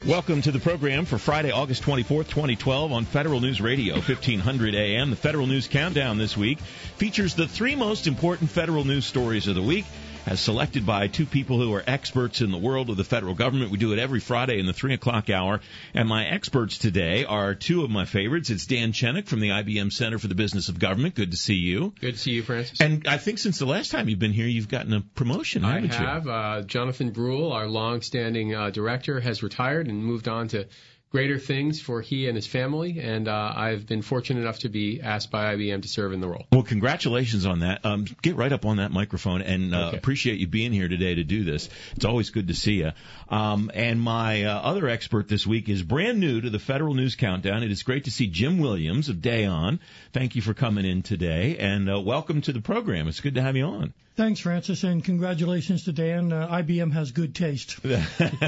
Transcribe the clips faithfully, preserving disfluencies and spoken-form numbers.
Welcome to the program for Friday, August twenty-fourth, twenty twelve on Federal News Radio, fifteen hundred A M. The Federal News Countdown this week features the three most important federal news stories of the week, as selected by two people who are experts in the world of the federal government. We do it every Friday in the three o'clock hour. And my experts today are two of my favorites. It's Dan Chenick from the I B M Center for the Business of Government. Good to see you. Good to see you, Francis. And I think since the last time you've been here, you've gotten a promotion, haven't you? I have. Uh, Jonathan Brule, our long-standing uh, director, has retired and moved on to greater things for he and his family, and uh, I've been fortunate enough to be asked by I B M to serve in the role. Well, congratulations on that. Um, get right up on that microphone, and uh, Okay. appreciate you being here today to do this. It's always good to see you. Um, and my uh, other expert this week is brand new to the Federal News Countdown. It is great to see Jim Williams of Day On. Thank you for coming in today, and uh, welcome to the program. It's good to have you on. Thanks, Francis, and congratulations to Dan. Uh, I B M has good taste. they,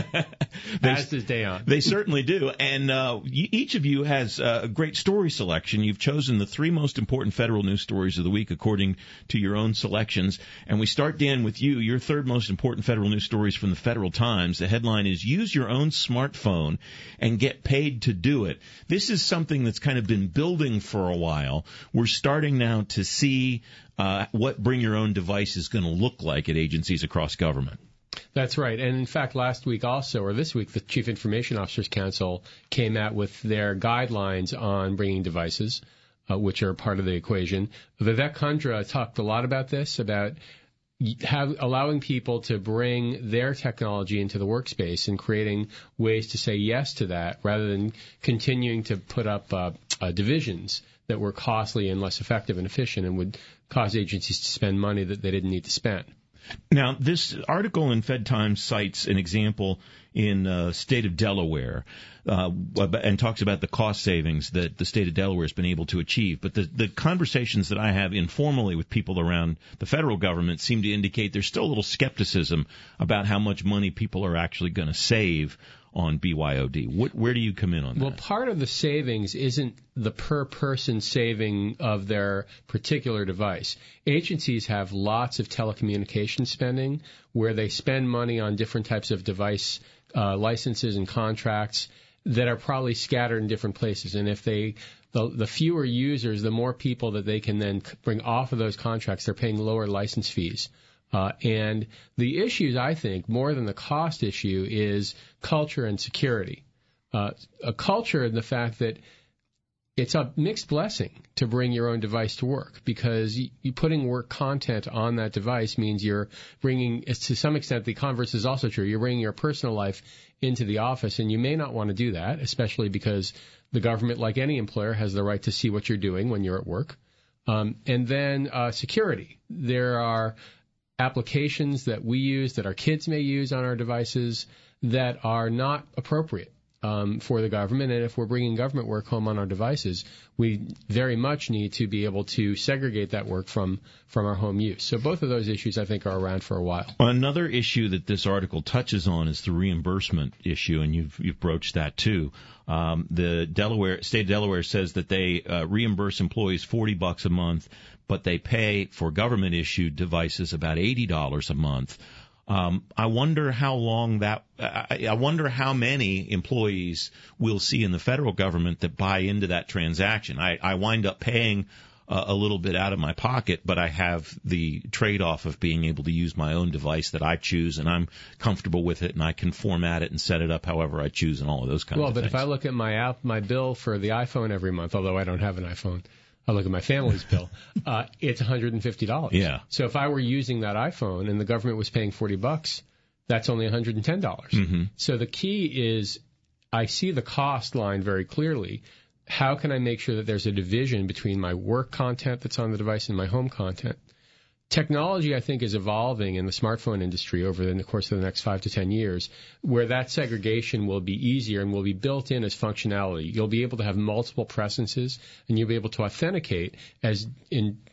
As does Day On. They certainly do. And uh, each of you has uh, a great story selection. You've chosen the three most important federal news stories of the week according to your own selections. And we start, Dan, with you. Your third most important federal news story is from the Federal Times. The headline is, "Use Your Own Smartphone and Get Paid to Do It." This is something that's kind of been building for a while. We're starting now to see uh, what Bring Your Own Device is going to look like at agencies across government. That's right. And in fact, last week also, or this week, the Chief Information Officers Council came out with their guidelines on bringing devices, uh, which are part of the equation. Vivek Kundra talked a lot about this, about have, allowing people to bring their technology into the workspace and creating ways to say yes to that rather than continuing to put up uh, uh, divisions that were costly and less effective and efficient and would cause agencies to spend money that they didn't need to spend. Now, this article in Fed Times cites an example in uh, state of Delaware uh, and talks about the cost savings that the state of Delaware has been able to achieve. But the, the conversations that I have informally with people around the federal government seem to indicate there's still a little skepticism about how much money people are actually going to save on B Y O D. What, where do you come in on that? Well, part of the savings isn't the per-person saving of their particular device. Agencies have lots of telecommunication spending where they spend money on different types of device uh, licenses and contracts that are probably scattered in different places. And if they, the, the fewer users, the more people that they can then bring off of those contracts, they're paying lower license fees. Uh, and the issues, I think, more than the cost issue, is culture and security. Uh, a culture and the fact that it's a mixed blessing to bring your own device to work, because you, you putting work content on that device means you're bringing, to some extent, the converse is also true. You're bringing your personal life into the office, and you may not want to do that, especially because the government, like any employer, has the right to see what you're doing when you're at work. Um, and then uh, security. There are applications that we use, that our kids may use on our devices, that are not appropriate um, for the government. And if we're bringing government work home on our devices, we very much need to be able to segregate that work from, from our home use. So both of those issues, I think, are around for a while. Another issue that this article touches on is the reimbursement issue, and you've, you've broached that too. Um, the Delaware state of Delaware says that they uh, reimburse employees forty bucks a month, but they pay for government issued devices about eighty dollars a month. Um, I wonder how long that. I, I wonder how many employees we'll see in the federal government that buy into that transaction. I, I wind up paying uh, a little bit out of my pocket, but I have the trade-off of being able to use my own device that I choose, and I'm comfortable with it, and I can format it and set it up however I choose, and all of those kinds well, of things. Well, but if I look at my app, my bill for the iPhone every month, although I don't have an iPhone, I look at my family's bill, uh, it's one hundred fifty dollars. Yeah. So if I were using that iPhone and the government was paying forty bucks, that's only one hundred ten dollars. Mm-hmm. So the key is, I see the cost line very clearly. How can I make sure that there's a division between my work content that's on the device and my home content? Technology, I think, is evolving in the smartphone industry over the course of the next five to ten years, where that segregation will be easier and will be built in as functionality. You'll be able to have multiple presences, and you'll be able to authenticate as in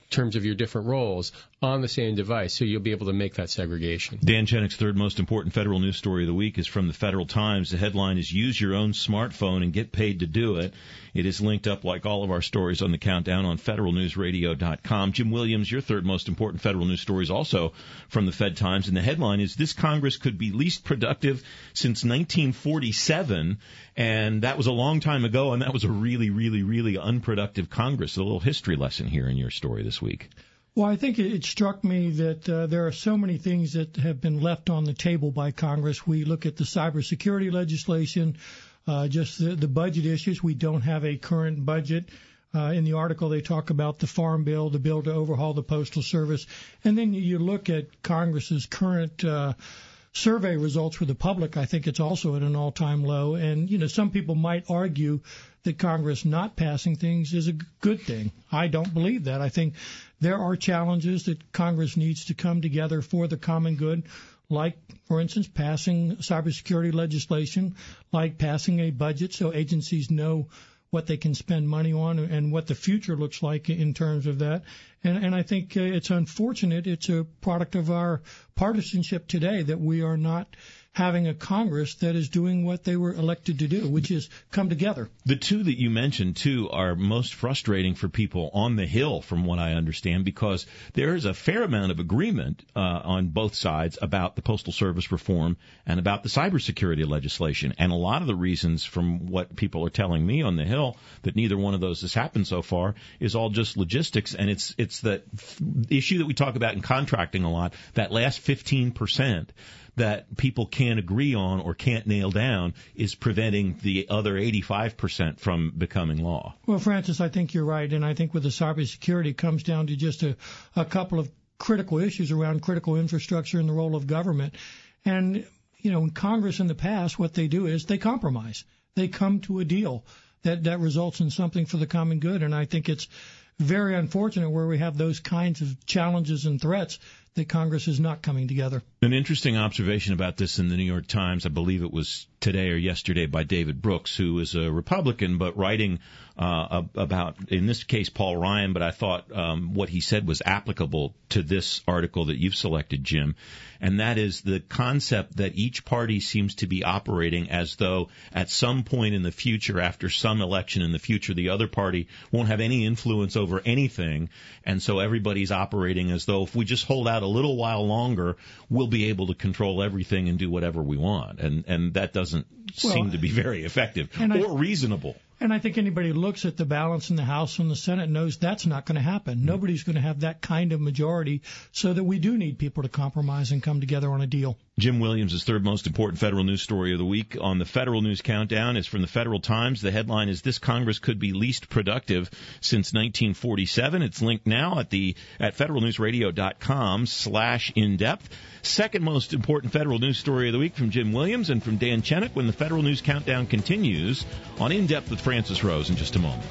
terms of your different roles on the same device, so you'll be able to make that segregation. Dan Chenek's third most important federal news story of the week is from the Federal Times. The headline is "Use Your Own Smartphone and Get Paid to Do It." It is linked up, like all of our stories on the Countdown, on federal news radio dot com. Jim Williams, your third most important federal news story is also from the Fed Times, and the headline is "This Congress Could Be Least Productive Since nineteen forty-seven." And that was a long time ago, and that was a really, really, really unproductive Congress. A little history lesson here in your story this week. Well, I think it struck me that uh, there are so many things that have been left on the table by Congress. We look at the cybersecurity legislation, uh, just the, the budget issues. We don't have a current budget. Uh, in the article, they talk about the Farm Bill, the bill to overhaul the Postal Service. And then you look at Congress's current uh, survey results for the public. I think it's also at an all-time low. And, you know, some people might argue that Congress not passing things is a good thing. I don't believe that. I think there are challenges that Congress needs to come together for the common good, like, for instance, passing cybersecurity legislation, like passing a budget so agencies know what they can spend money on and what the future looks like in terms of that. And, and I think uh, it's unfortunate. It's a product of our partisanship today that we are not having a Congress that is doing what they were elected to do, which is come together. The two that you mentioned, too, are most frustrating for people on the Hill, from what I understand, because there is a fair amount of agreement uh, on both sides about the Postal Service reform and about the cybersecurity legislation. And a lot of the reasons, from what people are telling me on the Hill, that neither one of those has happened so far is all just logistics. And it's it's that issue that we talk about in contracting a lot, that last fifteen percent that people can't agree on or can't nail down is preventing the other eighty-five percent from becoming law. Well, Francis, I think you're right. And I think with the cybersecurity, it comes down to just a, a couple of critical issues around critical infrastructure and the role of government. And, you know, in Congress in the past, what they do is they compromise. They come to a deal that, that results in something for the common good. And I think it's very unfortunate where we have those kinds of challenges and threats that Congress is not coming together. An interesting observation about this in the New York Times, I believe it was today or yesterday, by David Brooks, who is a Republican, but writing uh, about, in this case, Paul Ryan, but I thought um, what he said was applicable to this article that you've selected, Jim, and that is the concept that each party seems to be operating as though at some point in the future, after some election in the future, the other party won't have any influence over anything, and so everybody's operating as though if we just hold out a little while longer, we'll be able to control everything and do whatever we want. And and that doesn't well, seem to be very effective or I, reasonable. And I think anybody who looks at the balance in the House and the Senate knows that's not going to happen. Mm-hmm. Nobody's going to have that kind of majority, so that we do need people to compromise and come together on a deal. Jim Williams' third most important federal news story of the week on the Federal News Countdown is from the Federal Times. The headline is "This Congress Could Be Least Productive Since nineteen forty-seven." It's linked now at the at federal news radio dot com slash in depth. Second most important federal news story of the week from Jim Williams and from Dan Chenek when the Federal News Countdown continues on In Depth with Francis Rose in just a moment.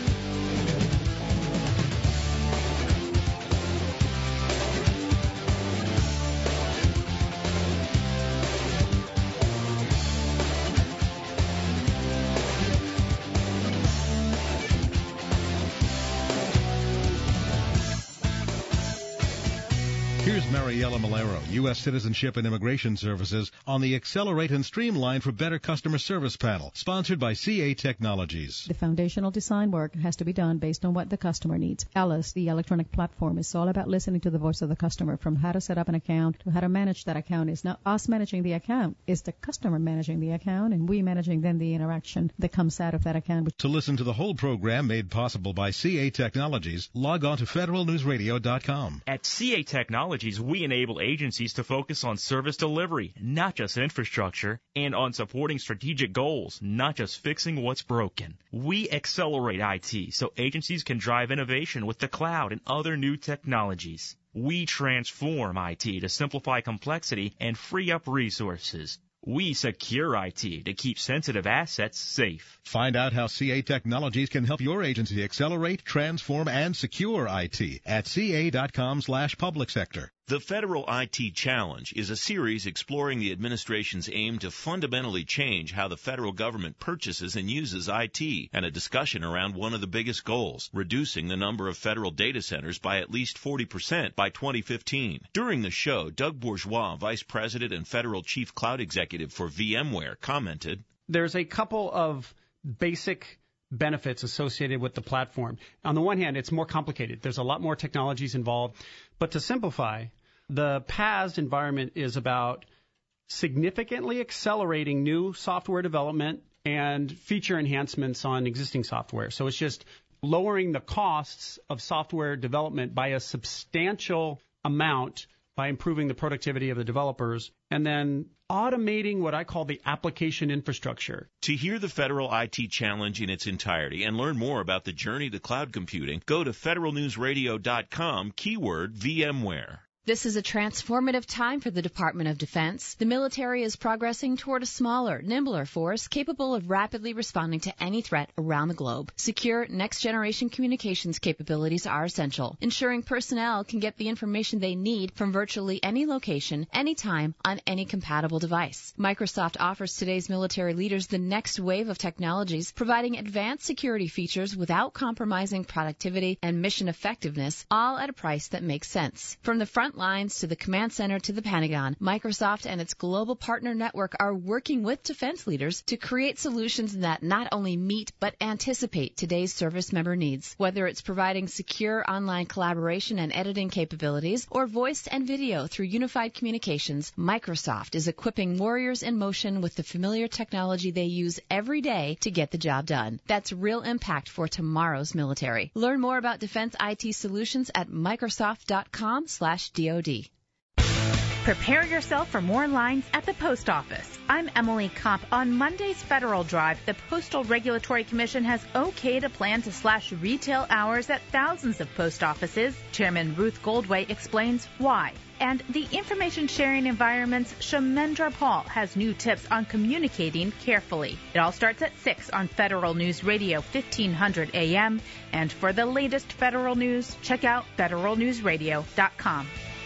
Here's Mariella Malero, U S Citizenship and Immigration Services, on the Accelerate and Streamline for Better Customer Service panel, sponsored by C A Technologies. The foundational design work has to be done based on what the customer needs. Alice, the electronic platform, is all about listening to the voice of the customer, from how to set up an account to how to manage that account. It's not us managing the account. It's the customer managing the account, and we managing then the interaction that comes out of that account. To listen to the whole program made possible by C A Technologies, log on to federal news radio dot com. At C A Technologies, we enable agencies to focus on service delivery, not just infrastructure, and on supporting strategic goals, not just fixing what's broken. We accelerate I T so agencies can drive innovation with the cloud and other new technologies. We transform I T to simplify complexity and free up resources. We secure I T to keep sensitive assets safe. Find out how C A Technologies can help your agency accelerate, transform, and secure I T at ca dot com slash public sector. The Federal I T Challenge is a series exploring the administration's aim to fundamentally change how the federal government purchases and uses I T, and a discussion around one of the biggest goals, reducing the number of federal data centers by at least forty percent by twenty fifteen. During the show, Doug Bourgeois, Vice President and Federal Chief Cloud Executive for VMware, commented, "There's a couple of basic benefits associated with the platform. On the one hand, it's more complicated. There's a lot more technologies involved. But to simplify, the P A S environment is about significantly accelerating new software development and feature enhancements on existing software. So it's just lowering the costs of software development by a substantial amount by improving the productivity of the developers, and then automating what I call the application infrastructure." To hear the Federal I T Challenge in its entirety and learn more about the journey to cloud computing, go to federal news radio dot com, keyword VMware. This is a transformative time for the Department of Defense. The military is progressing toward a smaller, nimbler force capable of rapidly responding to any threat around the globe. Secure, next-generation communications capabilities are essential, ensuring personnel can get the information they need from virtually any location, anytime, on any compatible device. Microsoft offers today's military leaders the next wave of technologies, providing advanced security features without compromising productivity and mission effectiveness, all at a price that makes sense. From the front lines to the command center to the Pentagon, Microsoft and its global partner network are working with defense leaders to create solutions that not only meet but anticipate today's service member needs. Whether it's providing secure online collaboration and editing capabilities or voice and video through unified communications, Microsoft is equipping warriors in motion with the familiar technology they use every day to get the job done. That's real impact for tomorrow's military. Learn more about defense I T solutions at microsoft dot com slash D O D. Prepare yourself for more lines at the post office. I'm Emily Kopp. On Monday's Federal Drive, the Postal Regulatory Commission has okayed a plan to slash retail hours at thousands of post offices. Chairman Ruth Goldway explains why. And the information sharing environment's Shamendra Paul has new tips on communicating carefully. It all starts at six on Federal News Radio fifteen hundred A M. And for the latest federal news, check out federal news radio dot com.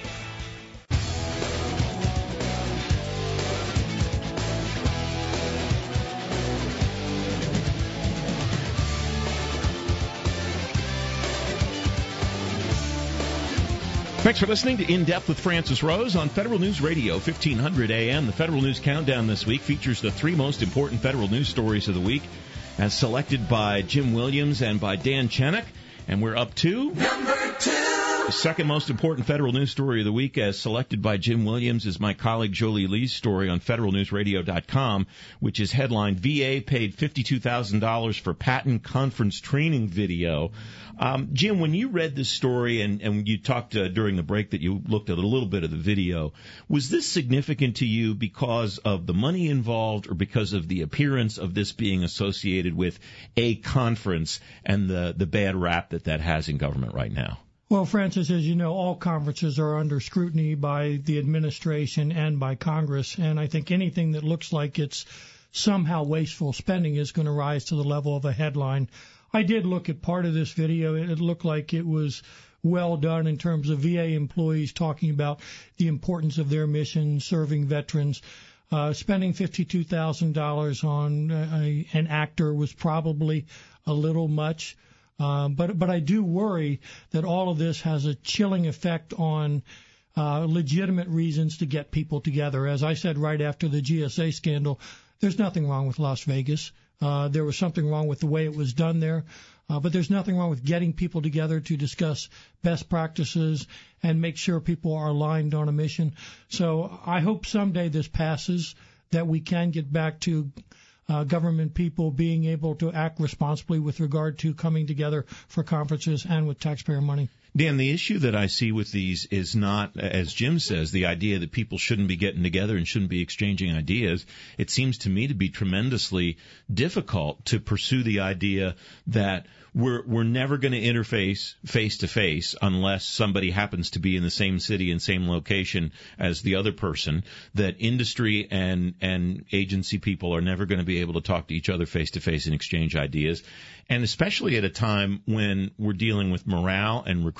Thanks for listening to In Depth with Francis Rose on Federal News Radio, fifteen hundred A M. The Federal News Countdown this week features the three most important federal news stories of the week, as selected by Jim Williams and by Dan Chenick. And we're up to number two. The second most important federal news story of the week, as selected by Jim Williams, is my colleague Jolie Lee's story on federal news radio dot com, which is headlined, V A paid fifty-two thousand dollars for patent conference training video. Um, Jim, when you read this story and, and you talked uh, during the break that you looked at a little bit of the video, was this significant to you because of the money involved or because of the appearance of this being associated with a conference and the, the bad rap that that has in government right now? Well, Francis, as you know, all conferences are under scrutiny by the administration and by Congress, and I think anything that looks like it's somehow wasteful spending is going to rise to the level of a headline. I did look at part of this video. It looked like it was well done in terms of V A employees talking about the importance of their mission, serving veterans. Uh, spending fifty-two thousand dollars on a, an actor was probably a little much. Um, but but I do worry that all of this has a chilling effect on uh, legitimate reasons to get people together. As I said right after the G S A scandal, there's nothing wrong with Las Vegas. Uh, there was something wrong with the way it was done there. Uh, but there's nothing wrong with getting people together to discuss best practices and make sure people are aligned on a mission. So I hope someday this passes, that we can get back to uh, government people being able to act responsibly with regard to coming together for conferences and with taxpayer money. Dan, the issue that I see with these is not, as Jim says, the idea that people shouldn't be getting together and shouldn't be exchanging ideas. It seems to me to be tremendously difficult to pursue the idea that we're we're never going to interface face to face unless somebody happens to be in the same city and same location as the other person, that industry and and agency people are never going to be able to talk to each other face to face and exchange ideas. And especially at a time when we're dealing with morale and recruitment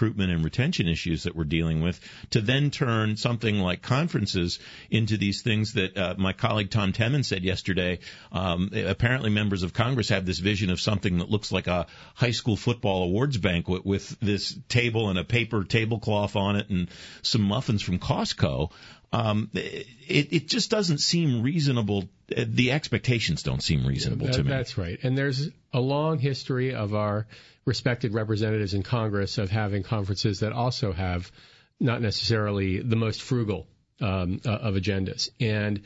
recruitment and retention issues that we're dealing with, to then turn something like conferences into these things that uh, my colleague Tom Temin said yesterday. Um, apparently members of Congress have this vision of something that looks like a high school football awards banquet with this table and a paper tablecloth on it and some muffins from Costco. Um, it, it just doesn't seem reasonable. The expectations don't seem reasonable yeah, that, to me. That's right. And there's a long history of our respected representatives in Congress of having conferences that also have not necessarily the most frugal um, uh, of agendas. And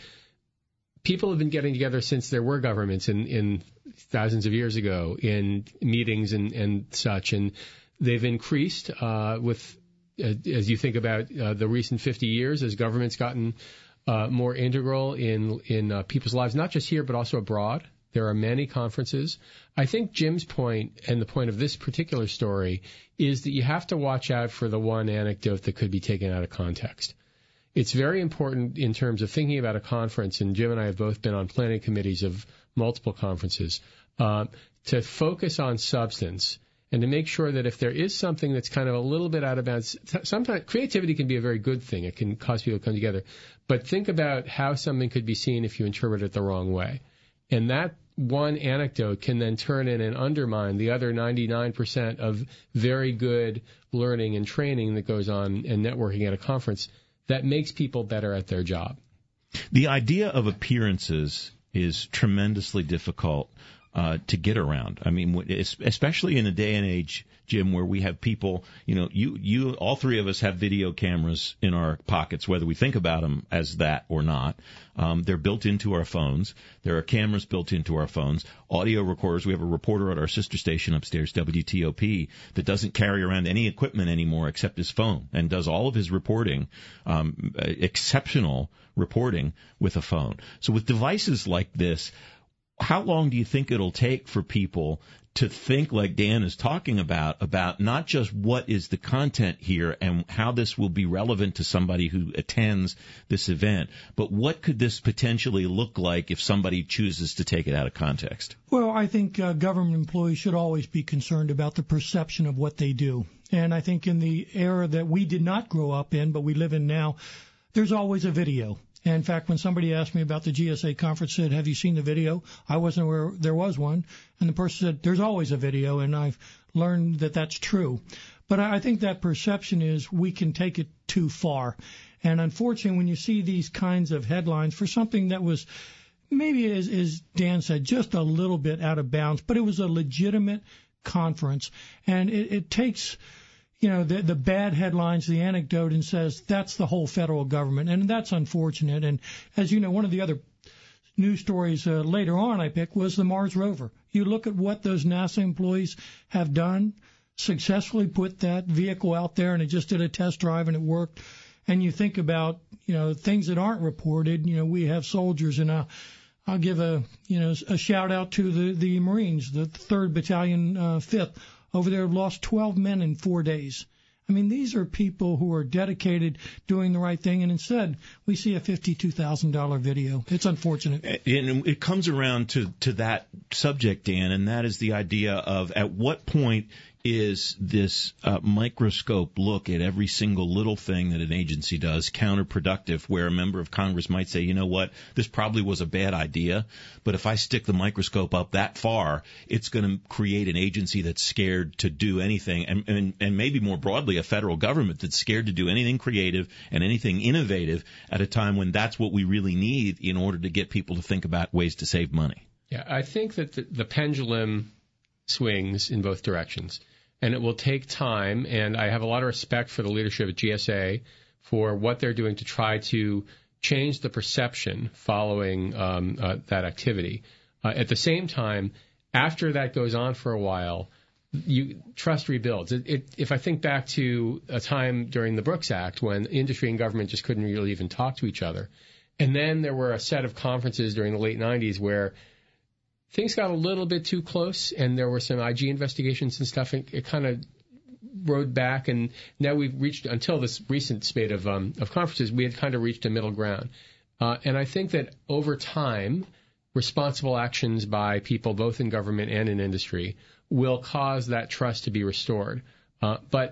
people have been getting together since there were governments in, in thousands of years ago in meetings and, and such. And they've increased uh, with as you think about uh, the recent fifty years, as government's gotten uh, more integral in in uh, people's lives, not just here but also abroad. There are many conferences. I think Jim's point and the point of this particular story is that you have to watch out for the one anecdote that could be taken out of context. It's very important in terms of thinking about a conference, and Jim and I have both been on planning committees of multiple conferences, uh, to focus on substance and to make sure that if there is something that's kind of a little bit out of bounds, sometimes creativity can be a very good thing. It can cause people to come together. But think about how something could be seen if you interpret it the wrong way. And that one anecdote can then turn in and undermine the other ninety-nine percent of very good learning and training that goes on and networking at a conference that makes people better at their job. The idea of appearances is tremendously difficult Uh, to get around. I mean, especially in a day and age, Jim, where we have people, you know, you, you, all three of us have video cameras in our pockets, whether we think about them as that or not. Um, they're built into our phones. There are cameras built into our phones. Audio recorders. We have a reporter at our sister station upstairs, W T O P, that doesn't carry around any equipment anymore except his phone and does all of his reporting, um, exceptional reporting with a phone. So with devices like this, how long do you think it'll take for people to think like Dan is talking about, about not just what is the content here and how this will be relevant to somebody who attends this event, but what could this potentially look like if somebody chooses to take it out of context? Well, I think uh, government employees should always be concerned about the perception of what they do. And I think in the era that we did not grow up in, but we live in now, there's always a video. And in fact, when somebody asked me about the G S A conference, said, have you seen the video? I wasn't aware there was one. And the person said, there's always a video, and I've learned that that's true. But I think that perception is we can take it too far. And unfortunately, when you see these kinds of headlines for something that was maybe, as, as Dan said, just a little bit out of bounds, but it was a legitimate conference. And it, it takes, you know, the, the bad headlines, the anecdote, and says that's the whole federal government. And that's unfortunate. And as you know, one of the other news stories uh, later on I picked was the Mars rover. You look at what those NASA employees have done, successfully put that vehicle out there, and it just did a test drive and it worked. And you think about, you know, things that aren't reported. You know, we have soldiers, and I'll, I'll give a, you know, a shout out to the, the Marines, the third Battalion, uh, fifth, over there, lost twelve men in four days. I mean, these are people who are dedicated, doing the right thing, and instead we see a fifty-two thousand dollars video. It's unfortunate. And it comes around to, to that subject, Dan, and that is the idea of at what point is this uh, microscope look at every single little thing that an agency does counterproductive, where a member of Congress might say, you know what, this probably was a bad idea, but if I stick the microscope up that far, it's going to create an agency that's scared to do anything, and, and, and maybe more broadly a federal government that's scared to do anything creative and anything innovative at a time when that's what we really need in order to get people to think about ways to save money. Yeah, I think that the, the pendulum swings in both directions. And it will take time, and I have a lot of respect for the leadership at G S A for what they're doing to try to change the perception following um, uh, that activity. Uh, at the same time, after that goes on for a while, you, trust rebuilds. It, it, if I think back to a time during the Brooks Act when industry and government just couldn't really even talk to each other, and then there were a set of conferences during the late nineties where things got a little bit too close, and there were some I G investigations and stuff, and it kind of rode back, and now we've reached, until this recent spate of um, of conferences, we had kind of reached a middle ground. Uh, and I think that over time, responsible actions by people both in government and in industry will cause that trust to be restored. Uh, but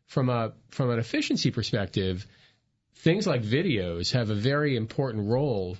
from a from an efficiency perspective, things like videos have a very important role,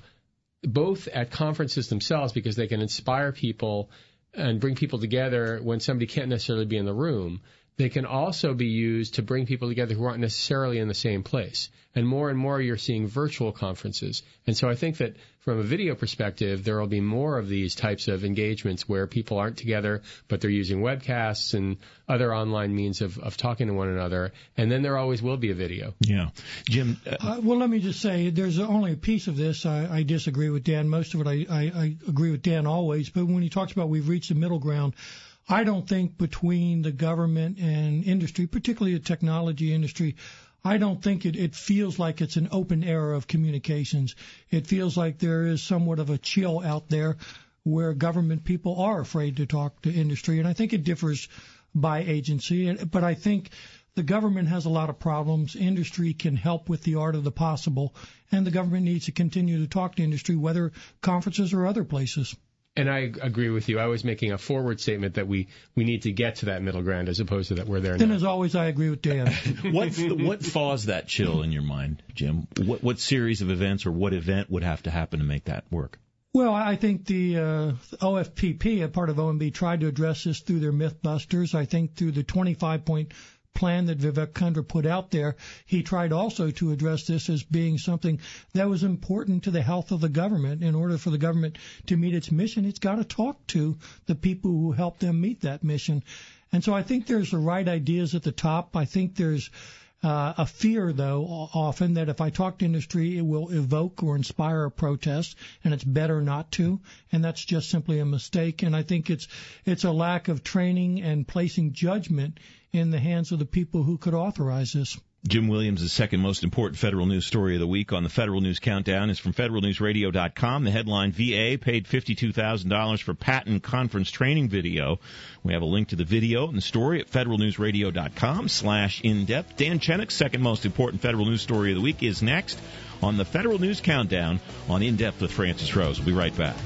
both at conferences themselves because they can inspire people and bring people together when somebody can't necessarily be in the room. They can also be used to bring people together who aren't necessarily in the same place. And more and more you're seeing virtual conferences. And so I think that from a video perspective, there will be more of these types of engagements where people aren't together, but they're using webcasts and other online means of, of talking to one another. And then there always will be a video. Yeah. Jim? Uh, uh, well, let me just say there's only a piece of this. I, I disagree with Dan. Most of it I, I, I agree with Dan always. But when he talks about we've reached the middle ground, I don't think between the government and industry, particularly the technology industry, I don't think it, it feels like it's an open era of communications. It feels like there is somewhat of a chill out there where government people are afraid to talk to industry, and I think it differs by agency. But I think the government has a lot of problems. Industry can help with the art of the possible, and the government needs to continue to talk to industry, whether conferences or other places. And I agree with you. I was making a forward statement that we, we need to get to that middle ground as opposed to that we're there now. Then, as always, I agree with Dan. What's the, what thaws that chill in your mind, Jim? What, what series of events or what event would have to happen to make that work? Well, I think the uh, O F P P, a part of O M B, tried to address this through their Mythbusters. I think through the twenty-five point plan that Vivek Kundra put out there, he tried also to address this as being something that was important to the health of the government. In order for the government to meet its mission, it's got to talk to the people who help them meet that mission. And so I think there's the right ideas at the top. I think there's uh, a fear, though, often that if I talk to industry, it will evoke or inspire a protest, and it's better not to. And that's just simply a mistake. And I think it's it's a lack of training and placing judgment in the hands of the people who could authorize this. Jim Williams' second most important federal news story of the week on the Federal News Countdown is from federal news radio dot com. The headline, V A paid fifty-two thousand dollars for patent conference training video. We have a link to the video and the story at federal news radio dot com slash in-depth. Dan Chennick's second most important federal news story of the week is next on the Federal News Countdown on In-Depth with Francis Rose. We'll be right back.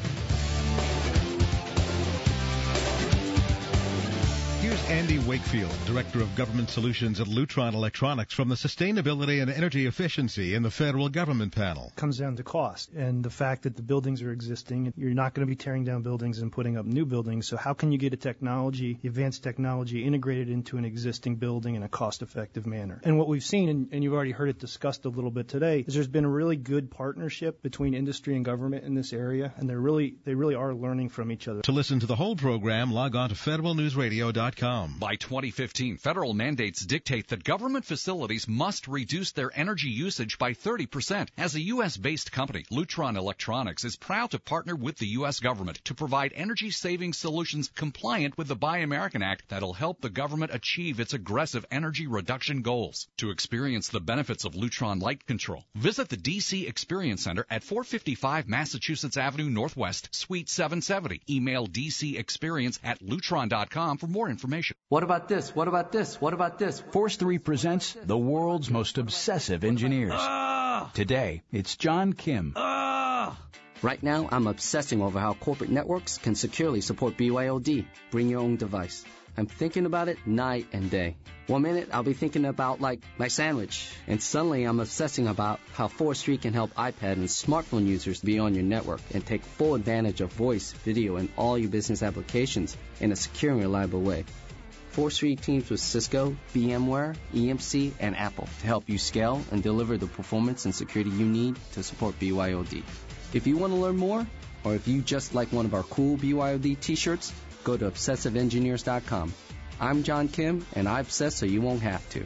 Andy Wakefield, Director of Government Solutions at Lutron Electronics, from the Sustainability and Energy Efficiency in the Federal Government Panel. It comes down to cost and the fact that the buildings are existing. You're not going to be tearing down buildings and putting up new buildings, so how can you get a technology, advanced technology, integrated into an existing building in a cost-effective manner? And what we've seen, and, and you've already heard it discussed a little bit today, is there's been a really good partnership between industry and government in this area, and they're really, they really are learning from each other. To listen to the whole program, log on to federal news radio dot com. By twenty fifteen, federal mandates dictate that government facilities must reduce their energy usage by thirty percent. As a U S-based company, Lutron Electronics is proud to partner with the U S government to provide energy-saving solutions compliant with the Buy American Act that'll help the government achieve its aggressive energy reduction goals. To experience the benefits of Lutron Light Control, visit the D C Experience Center at four fifty-five Massachusetts Avenue Northwest, Suite seven seventy. Email d c experience at lutron dot com for more information. What about this? What about this? What about this? Force three presents the world's most obsessive engineers. Ah! Today, it's John Kim. Ah! Right now, I'm obsessing over how corporate networks can securely support B Y O D. Bring your own device. I'm thinking about it night and day. One minute, I'll be thinking about, like, my sandwich. And suddenly, I'm obsessing about how Force three can help iPad and smartphone users be on your network and take full advantage of voice, video, and all your business applications in a secure and reliable way. Force three teams with Cisco, VMware, E M C, and Apple to help you scale and deliver the performance and security you need to support B Y O D. If you want to learn more, or if you just like one of our cool B Y O D t-shirts, go to obsessive engineers dot com. I'm John Kim, and I obsess so you won't have to.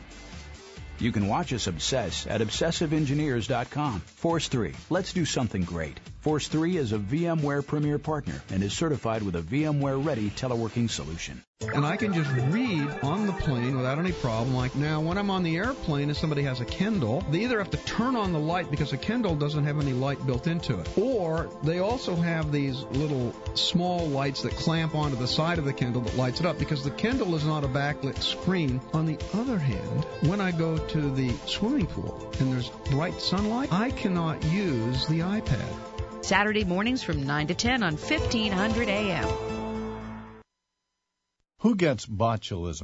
You can watch us obsess at obsessive engineers dot com. Force three. Let's do something great. Force three is a VMware Premier Partner and is certified with a VMware-ready teleworking solution. And I can just read on the plane without any problem. Like now, when I'm on the airplane and somebody has a Kindle, they either have to turn on the light because a Kindle doesn't have any light built into it, or they also have these little small lights that clamp onto the side of the Kindle that lights it up because the Kindle is not a backlit screen. On the other hand, when I go to the swimming pool and there's bright sunlight, I cannot use the iPad. Saturday mornings from nine to ten on fifteen hundred A M. Who gets botulism?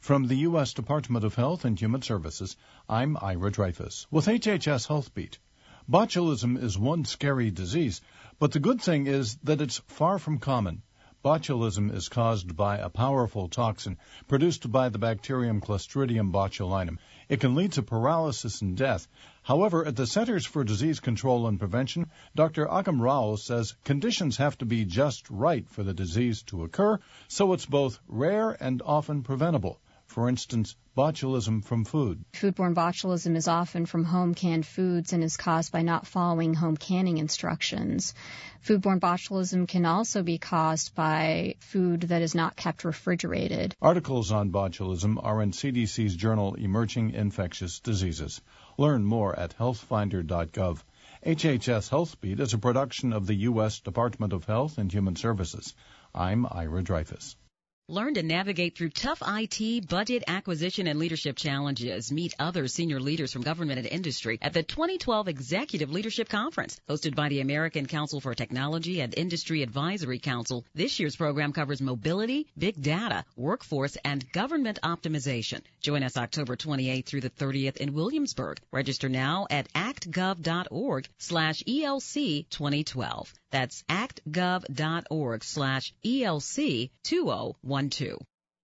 From the U S Department of Health and Human Services, I'm Ira Dreyfus with H H S Health Beat. Botulism is one scary disease, but the good thing is that it's far from common. Botulism is caused by a powerful toxin produced by the bacterium Clostridium botulinum. It can lead to paralysis and death. However, at the Centers for Disease Control and Prevention, Doctor Agam Rao says conditions have to be just right for the disease to occur, so it's both rare and often preventable. For instance, botulism from food. Foodborne botulism is often from home canned foods and is caused by not following home canning instructions. Foodborne botulism can also be caused by food that is not kept refrigerated. Articles on botulism are in C D C's journal Emerging Infectious Diseases. Learn more at health finder dot gov. H H S Health Beat is a production of the U S Department of Health and Human Services. I'm Ira Dreyfus. Learn to navigate through tough I T, budget, acquisition, and leadership challenges. Meet other senior leaders from government and industry at the twenty twelve Executive Leadership Conference, hosted by the American Council for Technology and Industry Advisory Council. This year's program covers mobility, big data, workforce, and government optimization. Join us October twenty-eighth through the thirtieth in Williamsburg. Register now at actgov.org slash ELC 2012. That's actgov.org slash ELC 2012.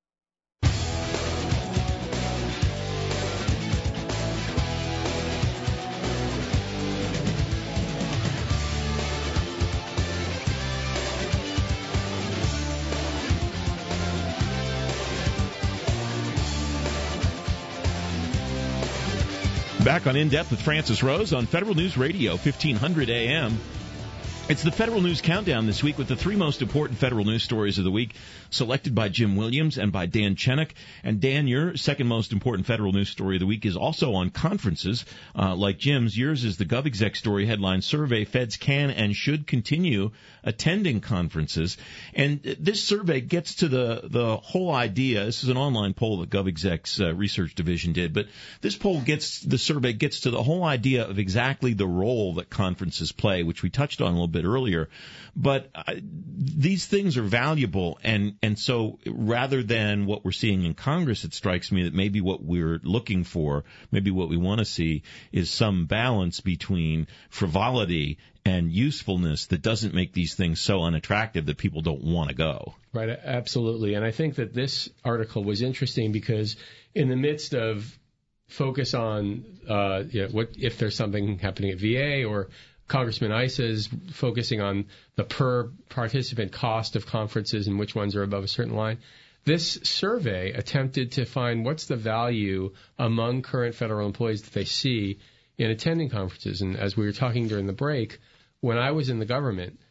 Back on In Depth with Francis Rose on Federal News Radio, fifteen hundred A M. It's the Federal News Countdown this week with the three most important federal news stories of the week, selected by Jim Williams and by Dan Chennick. And Dan, your second most important federal news story of the week is also on conferences, uh, like Jim's. Yours is the GovExec story headline, Survey Feds Can and Should Continue Attending Conferences. And this survey gets to the, the whole idea. This is an online poll that GovExec's uh, research division did, but this poll gets, the survey gets to the whole idea of exactly the role that conferences play, which we touched on a little bit earlier. But uh, these things are valuable, and, and so rather than what we're seeing in Congress, it strikes me that maybe what we're looking for, maybe what we want to see, is some balance between frivolity and usefulness that doesn't make these things so unattractive that people don't want to go. Right, absolutely. And I think that this article was interesting because in the midst of focus on uh, you know, what if there's something happening at V A, or Congressman Issa is focusing on the per participant cost of conferences and which ones are above a certain line. This survey attempted to find what's the value among current federal employees that they see in attending conferences. And as we were talking during the break, when I was in the government,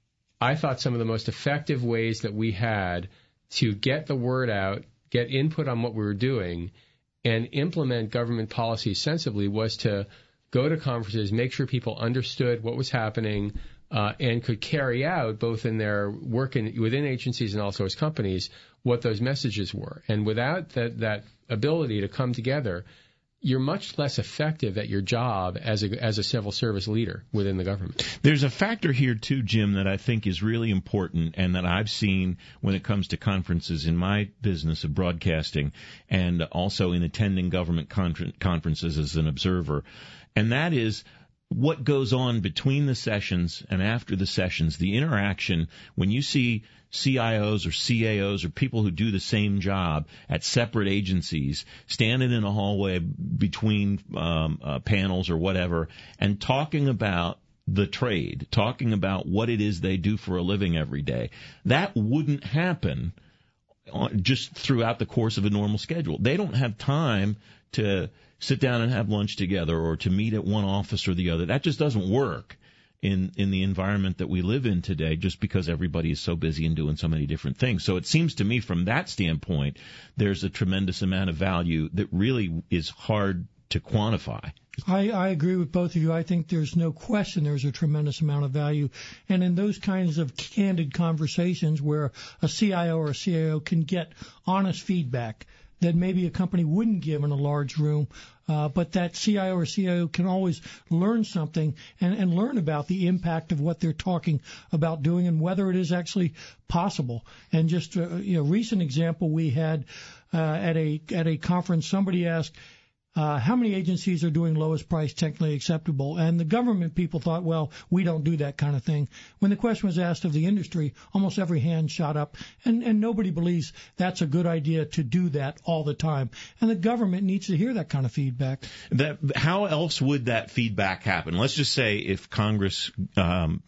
I thought some of the most effective ways that we had to get the word out, get input on what we were doing, and implement government policy sensibly was to go to conferences, make sure people understood what was happening, uh, and could carry out, both in their work in, within agencies and also as companies, what those messages were. And without that, that ability to come together, you're much less effective at your job as a, as a civil service leader within the government. There's a factor here, too, Jim, that I think is really important and that I've seen when it comes to conferences in my business of broadcasting and also in attending government con- conferences as an observer. And that is what goes on between the sessions and after the sessions, the interaction when you see C I Os or C A Os or people who do the same job at separate agencies standing in a hallway between um, uh, panels or whatever and talking about the trade, talking about what it is they do for a living every day. That wouldn't happen just throughout the course of a normal schedule. They don't have time to sit down and have lunch together or to meet at one office or the other. That just doesn't work in, in the environment that we live in today, just because everybody is so busy and doing so many different things. So it seems to me from that standpoint, there's a tremendous amount of value that really is hard to quantify. I, I agree with both of you. I think there's no question there's a tremendous amount of value. And in those kinds of candid conversations where a C I O or a C A O can get honest feedback, that maybe a company wouldn't give in a large room. Uh, but that C I O or C I O can always learn something and, and learn about the impact of what they're talking about doing and whether it is actually possible. And just a you know, recent example we had uh, at a at a conference, somebody asked, Uh, how many agencies are doing lowest price technically acceptable? And the government people thought, well, we don't do that kind of thing. When the question was asked of the industry, almost every hand shot up, and, and nobody believes that's a good idea to do that all the time. And the government needs to hear that kind of feedback. That, how else would that feedback happen? Let's just say if Congress um,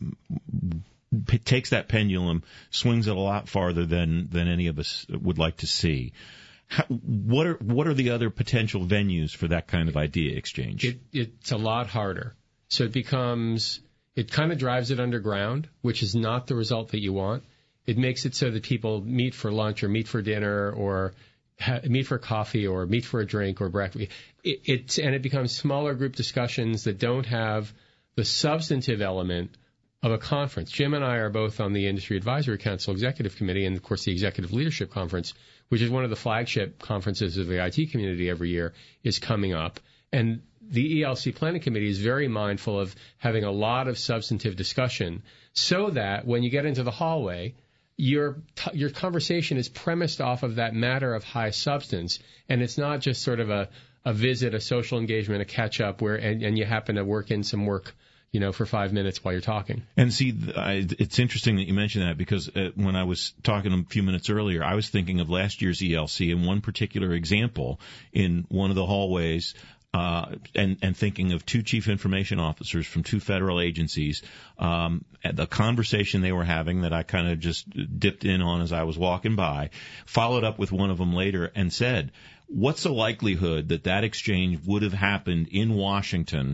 p- takes that pendulum, swings it a lot farther than, than any of us would like to see. How, what are what are the other potential venues for that kind of idea exchange? It, it's a lot harder. So it becomes, it kind of drives it underground, which is not the result that you want. It makes it so that people meet for lunch or meet for dinner or ha- meet for coffee or meet for a drink or breakfast. It, it, and it becomes smaller group discussions that don't have the substantive element of a conference. Jim and I are both on the Industry Advisory Council Executive Committee and, of course, the Executive Leadership Conference, which is one of the flagship conferences of the I T community every year, is coming up. And the E L C Planning Committee is very mindful of having a lot of substantive discussion so that when you get into the hallway, your t- your conversation is premised off of that matter of high substance, and it's not just sort of a, a visit, a social engagement, a catch-up, where and, and you happen to work in some work, you know, for five minutes while you're talking. And see, I, it's interesting that you mentioned that because uh, when I was talking a few minutes earlier, I was thinking of last year's E L C and one particular example in one of the hallways, uh, and, and thinking of two chief information officers from two federal agencies, um, the conversation they were having that I kind of just dipped in on as I was walking by, followed up with one of them later and said, what's the likelihood that that exchange would have happened in Washington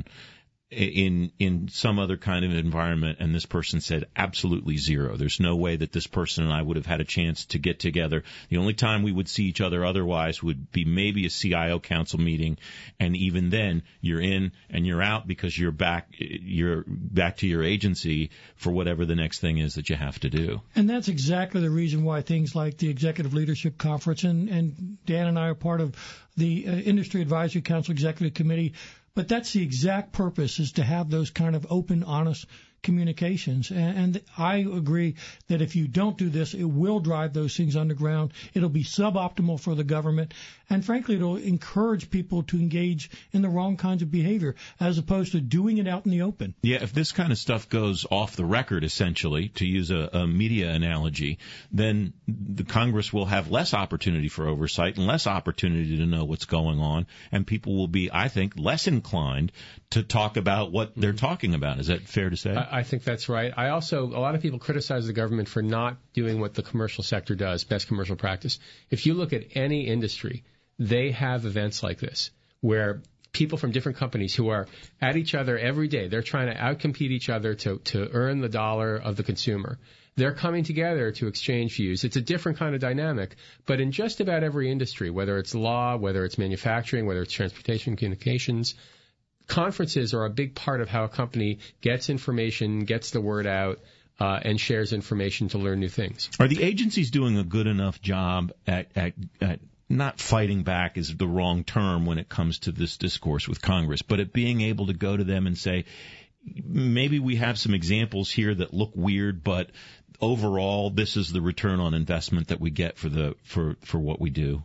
in in some other kind of environment? And this person said absolutely zero. There's no way that this person and I would have had a chance to get together. The only time we would see each other otherwise would be maybe a C I O council meeting, and even then you're in and you're out because you're back you're back to your agency for whatever the next thing is that you have to do. And that's exactly the reason why things like the Executive Leadership Conference, and, and Dan and I are part of the uh, Industry Advisory Council Executive Committee. But that's the exact purpose, is to have those kind of open, honest communications. And, and I agree that if you don't do this, it will drive those things underground. It'll be suboptimal for the government. And frankly, it'll encourage people to engage in the wrong kinds of behavior as opposed to doing it out in the open. Yeah, if this kind of stuff goes off the record, essentially, to use a, a media analogy, then the Congress will have less opportunity for oversight and less opportunity to know what's going on, and people will be, I think, less inclined to talk about what they're talking about. Is that fair to say? I, I think that's right. I also, a lot of people criticize the government for not doing what the commercial sector does, best commercial practice. If you look at any industry, they have events like this where people from different companies who are at each other every day, they're trying to outcompete each other to, to earn the dollar of the consumer. They're coming together to exchange views. It's a different kind of dynamic, but in just about every industry, whether it's law, whether it's manufacturing, whether it's transportation, communications, conferences are a big part of how a company gets information, gets the word out, uh, and shares information to learn new things. Are the agencies doing a good enough job at, at, at not fighting back is the wrong term when it comes to this discourse with Congress, but at being able to go to them and say, maybe we have some examples here that look weird, but overall, this is the return on investment that we get for the for, for what we do?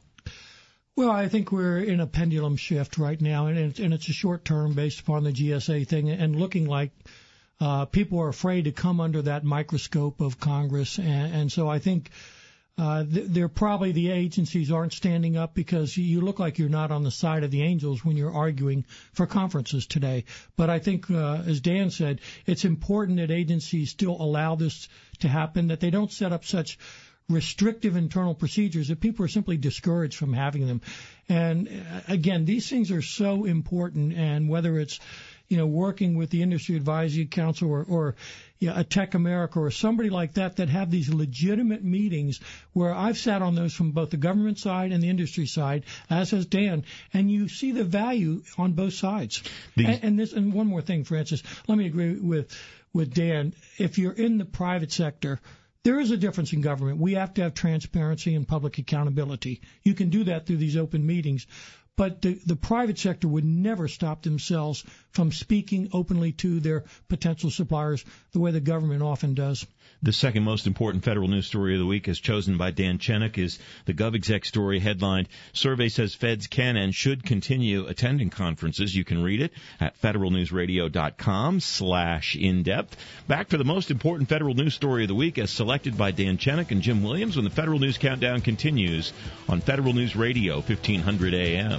Well, I think we're in a pendulum shift right now, and it's, and it's a short term based upon the G S A thing, and looking like uh, people are afraid to come under that microscope of Congress, and, and so I think uh, th- they're probably the agencies aren't standing up because you look like you're not on the side of the angels when you're arguing for conferences today. But I think, uh, as Dan said, it's important that agencies still allow this to happen, that they don't set up such restrictive internal procedures that people are simply discouraged from having them. And again, these things are so important, and whether it's, you know, working with the Industry Advisory Council or, or you know, a Tech America or somebody like that that have these legitimate meetings where I've sat on those from both the government side and the industry side, as has Dan, and you see the value on both sides. And, and this, and one more thing, Francis, let me agree with with Dan. If you're in the private sector, There is a difference in government. We have to have transparency and public accountability. You can do that through these open meetings. But the, the private sector would never stop themselves from speaking openly to their potential suppliers the way the government often does. The second most important federal news story of the week, as chosen by Dan Chenock, is the GovExec story headlined, Survey says feds can and should continue attending conferences. You can read it at federalnewsradio.com slash in-depth. Back for the most important federal news story of the week, as selected by Dan Chenock and Jim Williams, when the Federal News Countdown continues on Federal News Radio, fifteen hundred A M.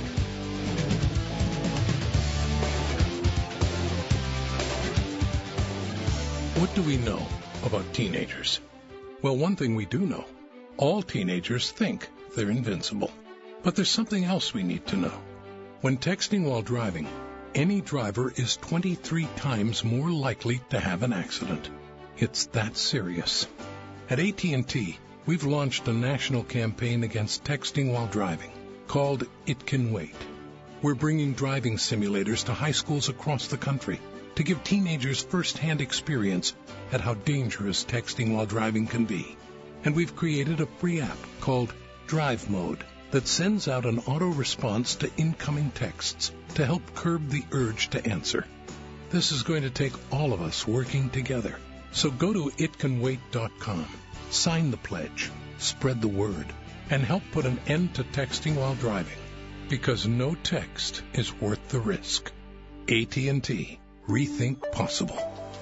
What do we know about teenagers? Well, one thing we do know. All teenagers think they're invincible. But there's something else we need to know. When texting while driving, any driver is twenty-three times more likely to have an accident. It's that serious. At A T and T, we've launched a national campaign against texting while driving called It Can Wait. We're bringing driving simulators to high schools across the country to give teenagers first-hand experience at how dangerous texting while driving can be. And we've created a free app called Drive Mode that sends out an auto response to incoming texts to help curb the urge to answer. This is going to take all of us working together. So go to it can wait dot com, sign the pledge, spread the word, and help put an end to texting while driving. Because no text is worth the risk. A T and T. Rethink possible.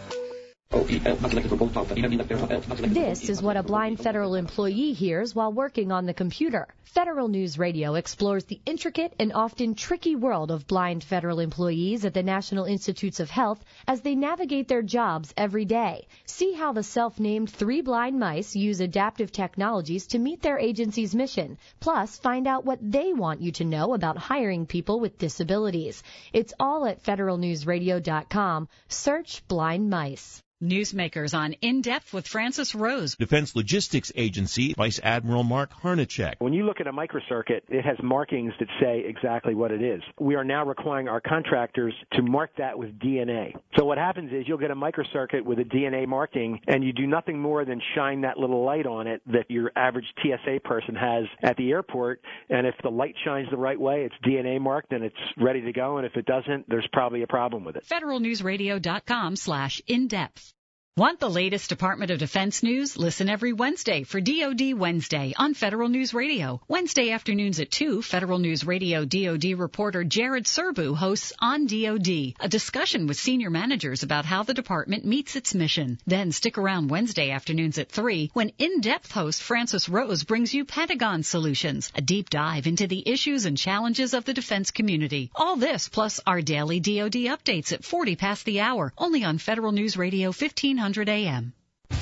This is what a blind federal employee hears while working on the computer. Federal News Radio explores the intricate and often tricky world of blind federal employees at the National Institutes of Health as they navigate their jobs every day. See how the self-named three blind mice use adaptive technologies to meet their agency's mission. Plus, find out what they want you to know about hiring people with disabilities. It's all at federal news radio dot com. Search blind mice. Newsmakers on In Depth with Francis Rose. Defense Logistics Agency Vice Admiral Mark Harnacek. When you look at a microcircuit, it has markings that say exactly what it is. We are now requiring our contractors to mark that with D N A. So what happens is you'll get a microcircuit with a D N A marking, and you do nothing more than shine that little light on it that your average T S A person has at the airport, and if the light shines the right way, it's D N A marked and it's ready to go, and if it doesn't, there's probably a problem with it. federal news radio dot com slash in depth. Want the latest Department of Defense news? Listen every Wednesday for D O D Wednesday on Federal News Radio. Wednesday afternoons at two, Federal News Radio D O D reporter Jared Serbu hosts On D O D, a discussion with senior managers about how the department meets its mission. Then stick around Wednesday afternoons at three when In-Depth host Francis Rose brings you Pentagon Solutions, a deep dive into the issues and challenges of the defense community. All this plus our daily D O D updates at forty past the hour, only on Federal News Radio fifteen hundred A M.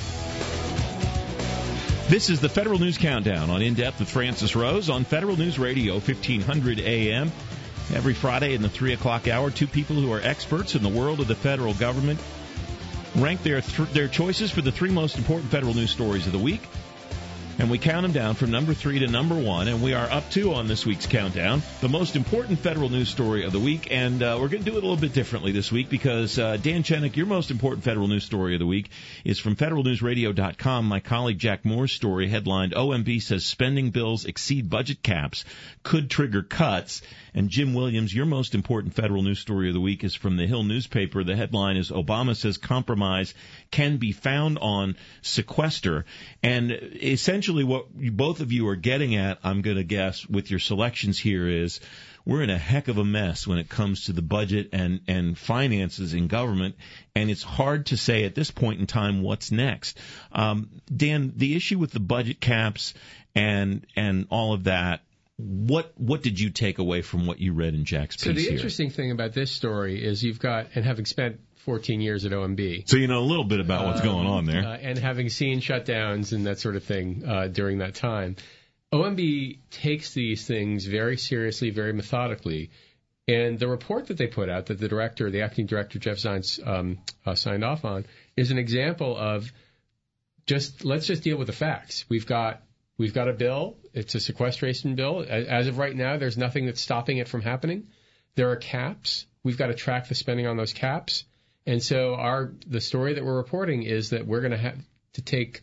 This is the Federal News Countdown on In Depth with Francis Rose on Federal News Radio, fifteen hundred A M. Every Friday in the three o'clock hour, two people who are experts in the world of the federal government rank their th- their choices for the three most important federal news stories of the week. And we count them down from number three to number one, and we are up to, on this week's countdown, the most important federal news story of the week. And uh, we're going to do it a little bit differently this week because, uh, Dan Chenock, your most important federal news story of the week is from federal news radio dot com. My colleague Jack Moore's story headlined, O M B says spending bills exceed budget caps, could trigger cuts. And Jim Williams, your most important federal news story of the week is from the Hill newspaper. The headline is Obama says compromise can be found on sequester. And essentially what you, both of you are getting at, I'm going to guess, with your selections here is we're in a heck of a mess when it comes to the budget and, and finances in government, and it's hard to say at this point in time what's next. Um, Dan, the issue with the budget caps and and all of that, What what did you take away from what you read in Jack's piece So the here? interesting thing about this story is you've got, and having spent fourteen years at O M B. So you know a little bit about what's um, going on there. Uh, and having seen shutdowns and that sort of thing uh, during that time, O M B takes these things very seriously, very methodically. And the report that they put out, that the director, the acting director, Jeff Zients, um, uh, signed off on, is an example of just, let's just deal with the facts. We've got We've got a bill. It's a sequestration bill. As of right now, there's nothing that's stopping it from happening. There are caps. We've got to track the spending on those caps. And so our the story that we're reporting is that we're going to have to take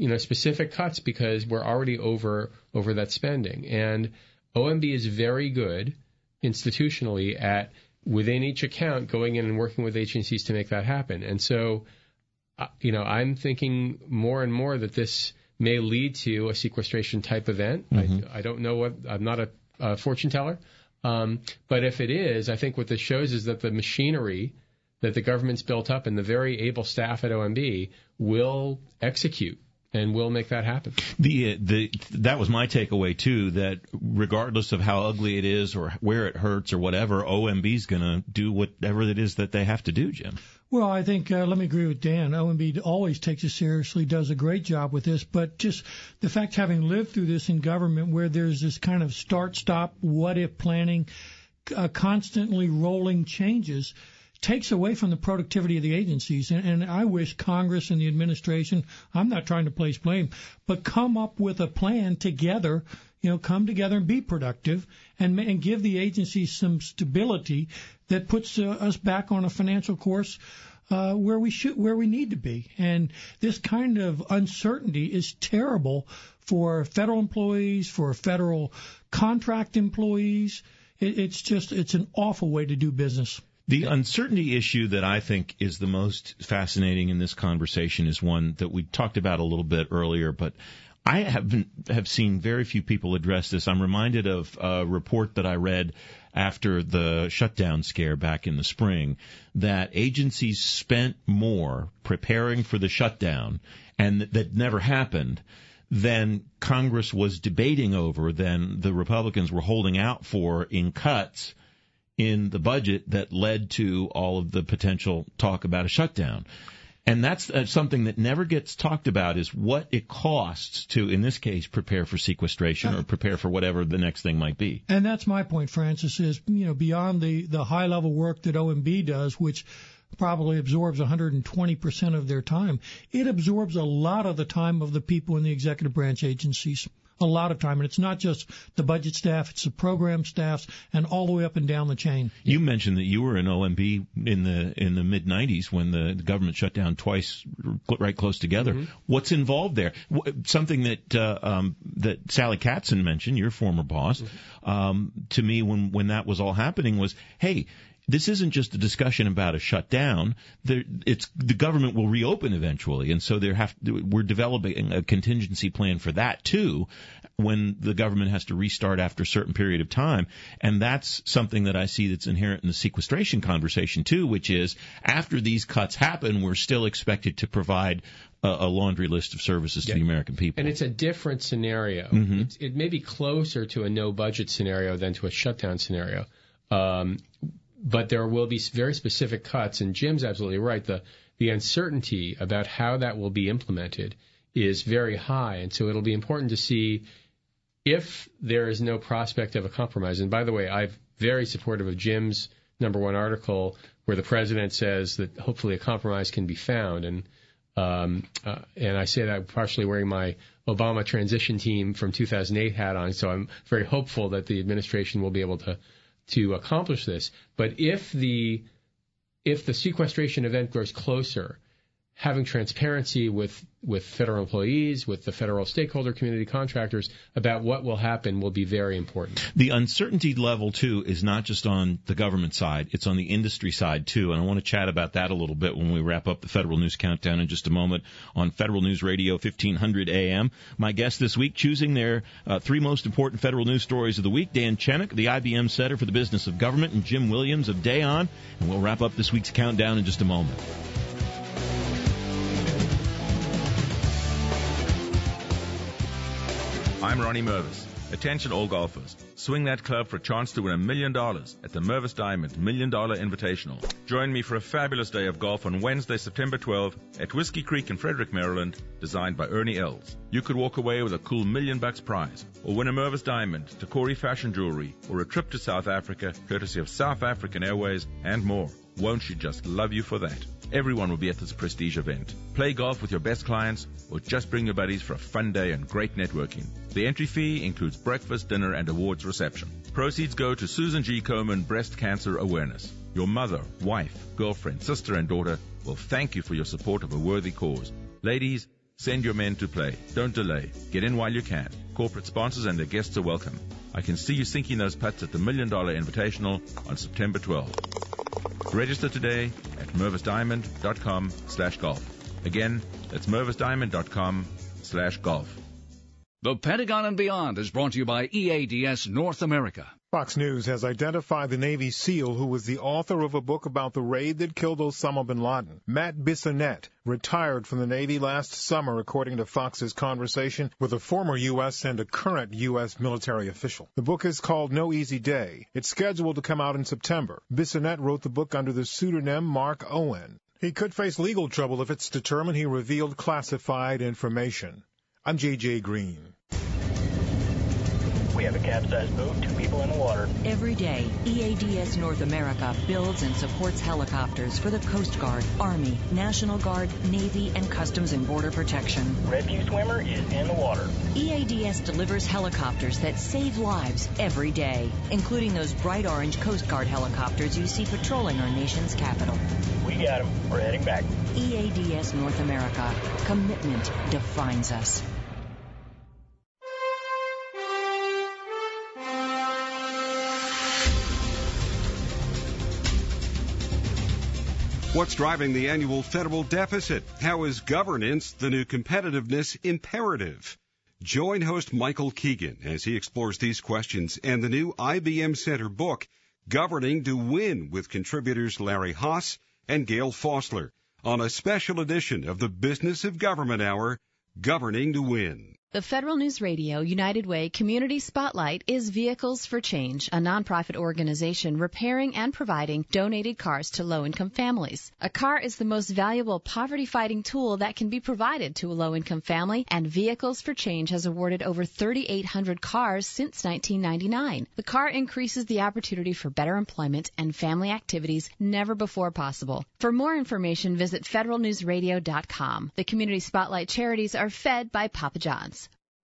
you know, specific cuts because we're already over over that spending. And O M B is very good institutionally at, within each account, going in and working with agencies to make that happen. And so, uh, you know, I'm thinking more and more that this may lead to a sequestration type event. Mm-hmm. I, I don't know what, I'm not a, a fortune teller. Um, but if it is, I think what this shows is that the machinery that the government's built up and the very able staff at O M B will execute and will make that happen. The the that was my takeaway too. That regardless of how ugly it is or where it hurts or whatever, O M B's going to do whatever it is that they have to do, Jim. Well, I think uh, let me agree with Dan. O M B always takes it seriously, does a great job with this. But just the fact, having lived through this in government, where there's this kind of start-stop, what-if planning, uh, constantly rolling changes, takes away from the productivity of the agencies. And, and I wish Congress and the administration, I'm not trying to place blame, but come up with a plan together, you know, come together and be productive and, and give the agencies some stability that puts uh, us back on a financial course uh, where we should, where we need to be. And this kind of uncertainty is terrible for federal employees, for federal contract employees. It, it's just, it's an awful way to do business. The uncertainty issue that I think is the most fascinating in this conversation is one that we talked about a little bit earlier, but I haven't have seen very few people address this. I'm reminded of a report that I read after the shutdown scare back in the spring, that agencies spent more preparing for the shutdown, and that never happened, than Congress was debating over, than the Republicans were holding out for in cuts in the budget that led to all of the potential talk about a shutdown. And that's uh, something that never gets talked about, is what it costs to, in this case, prepare for sequestration or prepare for whatever the next thing might be. And that's my point, Francis, is, you know, beyond the, the high-level work that O M B does, which probably absorbs one hundred twenty percent of their time, it absorbs a lot of the time of the people in the executive branch agencies. A lot of time, and it's not just the budget staff, it's the program staffs, and all the way up and down the chain. You mentioned that you were in O M B in the in the mid nineties when the, the government shut down twice, right close together. Mm-hmm. What's involved there? Something that uh, um, that Sally Katzen mentioned, your former boss, mm-hmm. um, to me when when that was all happening was, hey, this isn't just a discussion about a shutdown. There, it's the government will reopen eventually, and so there have to, we're developing a contingency plan for that too, when the government has to restart after a certain period of time. And that's something that I see that's inherent in the sequestration conversation too, which is after these cuts happen, we're still expected to provide a, a laundry list of services yeah. to the American people. And it's a different scenario. Mm-hmm. It's, it may be closer to a no budget scenario than to a shutdown scenario. Um, But there will be very specific cuts, and Jim's absolutely right. The the uncertainty about how that will be implemented is very high, and so it'll be important to see if there is no prospect of a compromise. And by the way, I'm very supportive of Jim's number one article where the president says that hopefully a compromise can be found, and um, uh, and I say that partially wearing my Obama transition team from two thousand eight hat on, so I'm very hopeful that the administration will be able to. to accomplish this. But if the if the sequestration event grows closer, having transparency with, with federal employees, with the federal stakeholder community contractors about what will happen will be very important. The uncertainty level, too, is not just on the government side. It's on the industry side, too. And I want to chat about that a little bit when we wrap up the Federal News Countdown in just a moment on Federal News Radio, fifteen hundred A M. My guest this week, choosing their uh, three most important federal news stories of the week, Dan Chenok, the I B M Center for the Business of Government, and Jim Williams of Day On. And we'll wrap up this week's countdown in just a moment. I'm Ronnie Mervis. Attention all golfers. Swing that club for a chance to win a million dollars at the Mervis Diamond Million Dollar Invitational. Join me for a fabulous day of golf on Wednesday, September twelfth at Whiskey Creek in Frederick, Maryland, designed by Ernie Els. You could walk away with a cool million bucks prize, or win a Mervis Diamond, Tacori Fashion Jewelry, or a trip to South Africa, courtesy of South African Airways, and more. Won't she just love you for that? Everyone will be at this prestige event. Play golf with your best clients, or just bring your buddies for a fun day and great networking. The entry fee includes breakfast, dinner, and awards reception. Proceeds go to Susan G. Komen Breast Cancer Awareness. Your mother, wife, girlfriend, sister, and daughter will thank you for your support of a worthy cause. Ladies, Send your men to play. Don't delay. Get in while you can. Corporate sponsors and their guests are welcome. I can see you sinking those putts at the Million Dollar Invitational on September twelfth. Register today at mervis diamond dot com slash golf. Again, that's mervis diamond dot com slash golf. The Pentagon and Beyond is brought to you by E A D S North America. Fox News has identified the Navy SEAL who was the author of a book about the raid that killed Osama bin Laden. Matt Bissonnette retired from the Navy last summer, according to Fox's conversation with a former U S and a current U S military official. The book is called No Easy Day. It's scheduled to come out in September. Bissonnette wrote the book under the pseudonym Mark Owen. He could face legal trouble if it's determined he revealed classified information. I'm J J Green. We have a capsized boat, two people in the water. Every day, E A D S North America builds and supports helicopters for the Coast Guard, Army, National Guard, Navy, and Customs and Border Protection. Rescue swimmer is in the water. E A D S delivers helicopters that save lives every day, including those bright orange Coast Guard helicopters you see patrolling our nation's capital. We got them. We're heading back. E A D S North America. Commitment defines us. What's driving the annual federal deficit? How is governance the new competitiveness imperative? Join host Michael Keegan as he explores these questions and the new I B M Center book, Governing to Win, with contributors Larry Haas and Gail Fossler, on a special edition of the Business of Government Hour, Governing to Win. The Federal News Radio United Way Community Spotlight is Vehicles for Change, a nonprofit organization repairing and providing donated cars to low-income families. A car is the most valuable poverty-fighting tool that can be provided to a low-income family, and Vehicles for Change has awarded over thirty-eight hundred cars since nineteen ninety-nine. The car increases the opportunity for better employment and family activities never before possible. For more information, visit federal news radio dot com. The Community Spotlight charities are fed by Papa John's.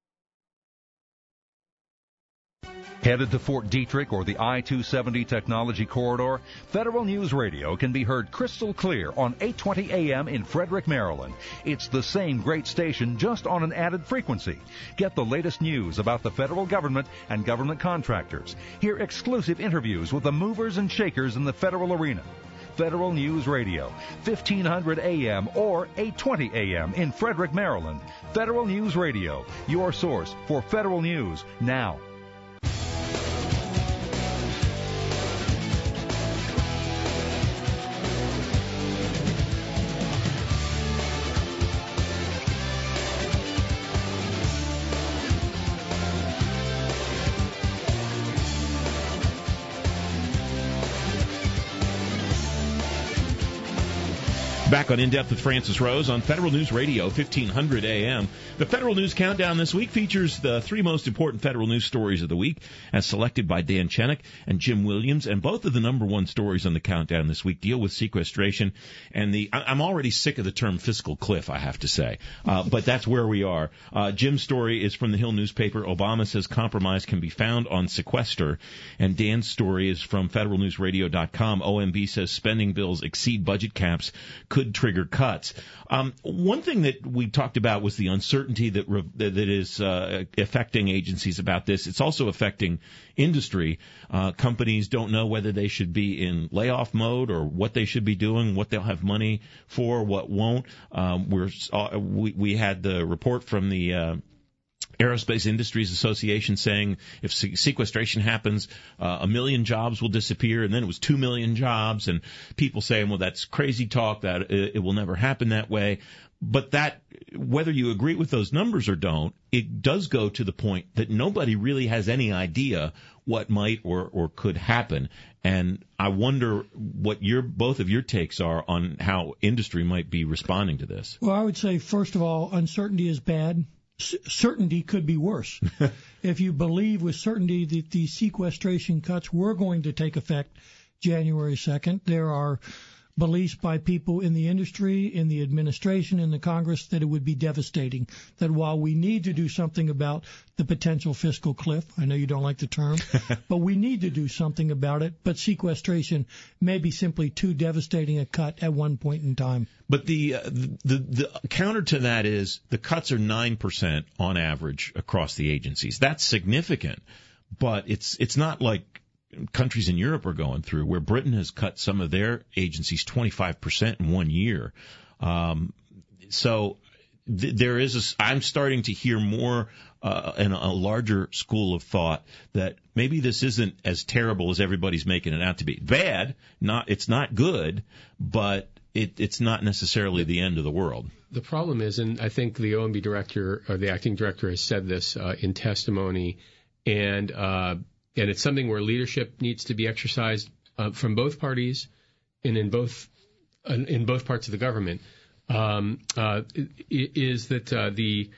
Headed to Fort Detrick or the I two seventy Technology Corridor, Federal News Radio can be heard crystal clear on eight twenty A M in Frederick, Maryland. It's the same great station, just on an added frequency. Get the latest news about the federal government and government contractors. Hear exclusive interviews with the movers and shakers in the federal arena. Federal News Radio, fifteen hundred A M or eight twenty A M in Frederick, Maryland. Federal News Radio, your source for federal news now. Back on In Depth with Francis Rose on Federal News Radio, fifteen hundred A M. The Federal News Countdown this week features the three most important federal news stories of the week, as selected by Dan Chenick and Jim Williams. And both of the number one stories on the countdown this week deal with sequestration. And the I'm already sick of the term fiscal cliff, I have to say. Uh, but that's where we are. Uh, Jim's story is from the Hill newspaper. Obama says compromise can be found on sequester. And Dan's story is from federal news radio dot com. O M B says spending bills exceed budget caps, could trigger cuts. Um, one thing that we talked about was the uncertainty that re- that is uh, affecting agencies about this. It's also affecting industry. Uh, companies don't know whether they should be in layoff mode or what they should be doing, what they'll have money for, what won't. Um, we're uh, we, we had the report from the uh, Aerospace Industries Association saying if sequestration happens, uh, a million jobs will disappear, and then it was two million jobs, and people saying, well, that's crazy talk, that it, it will never happen that way. But that, whether you agree with those numbers or don't, it does go to the point that nobody really has any idea what might or, or could happen. And I wonder what your both of your takes are on how industry might be responding to this. Well, I would say, first of all, uncertainty is bad. C- certainty could be worse. If you believe with certainty that the sequestration cuts were going to take effect January second, there are beliefs by people in the industry, in the administration, in the Congress, that it would be devastating. That while we need to do something about the potential fiscal cliff, I know you don't like the term, but we need to do something about it, but sequestration may be simply too devastating a cut at one point in time. But the, uh, the, the the counter to that is the cuts are nine percent on average across the agencies. That's significant, but it's it's not like countries in Europe are going through, where Britain has cut some of their agencies twenty-five percent in one year. Um, so th- there is a, I'm starting to hear more uh, in a larger school of thought that maybe this isn't as terrible as everybody's making it out to be. Bad, not it's not good, but it, it's not necessarily the end of the world. The problem is, and I think the O M B director or the acting director has said this uh, in testimony, and uh, and it's something where leadership needs to be exercised uh, from both parties and in both uh, in both parts of the government. Um, uh, is that uh, the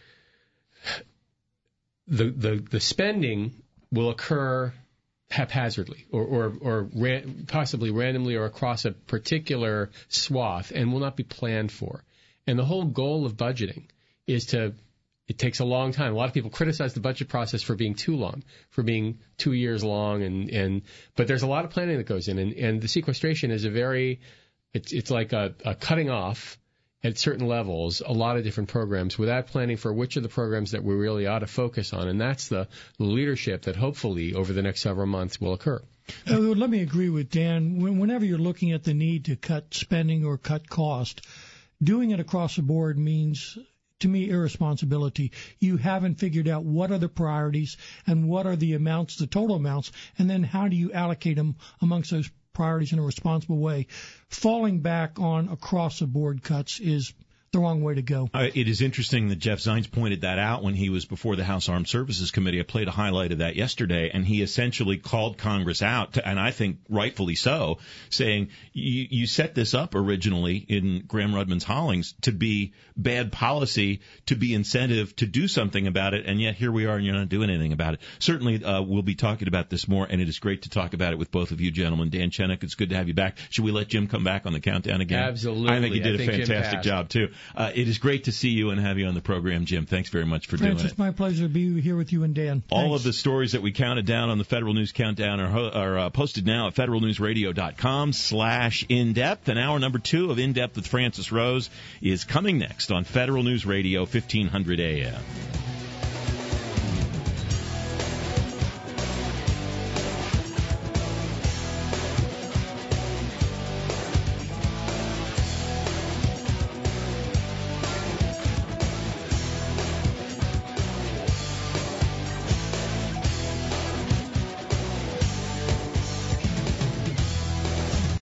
the the the spending will occur haphazardly or or, or ran, possibly randomly or across a particular swath and will not be planned for. And the whole goal of budgeting is to, it takes a long time. A lot of people criticize the budget process for being too long, for being two years long, and, and but there's a lot of planning that goes in, and, and the sequestration is a very, it's it's like a, a cutting off at certain levels a lot of different programs without planning for which are the programs that we really ought to focus on, and that's the leadership that hopefully over the next several months will occur. Uh, let me agree with Dan. Whenever you're looking at the need to cut spending or cut cost, doing it across the board means, to me, irresponsibility. You haven't figured out what are the priorities and what are the amounts, the total amounts, and then how do you allocate them amongst those priorities in a responsible way. Falling back on across-the-board cuts is the wrong way to go. Uh, it is interesting that Jeff Zients pointed that out when he was before the House Armed Services Committee. I played a highlight of that yesterday, and he essentially called Congress out, to, and I think rightfully so, saying, you, you set this up originally in Gramm-Rudman's-Hollings to be bad policy, to be incentive to do something about it, and yet here we are and you're not doing anything about it. Certainly uh, we'll be talking about this more, and it is great to talk about it with both of you gentlemen. Dan Chenok, it's good to have you back. Should we let Jim come back on the countdown again? Absolutely. I think he did I a think fantastic job, too. Uh, it is great to see you and have you on the program, Jim. Thanks very much for Francis, doing it. It's my pleasure to be here with you and Dan. All Thanks. of the stories that we counted down on the Federal News Countdown are, are uh, posted now at federalnewsradio.com slash in-depth. And hour number two of In-Depth with Francis Rose is coming next on Federal News Radio, fifteen hundred A M.